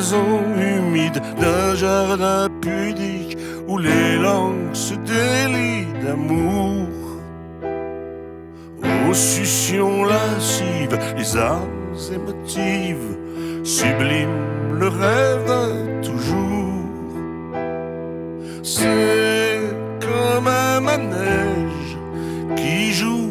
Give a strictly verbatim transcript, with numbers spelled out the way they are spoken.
gazon humide d'un jardin pudique où les langues se délient d'amour. Aux succions lascives, les âmes émotives subliment le rêve d'un toujours. C'est comme un manège qui joue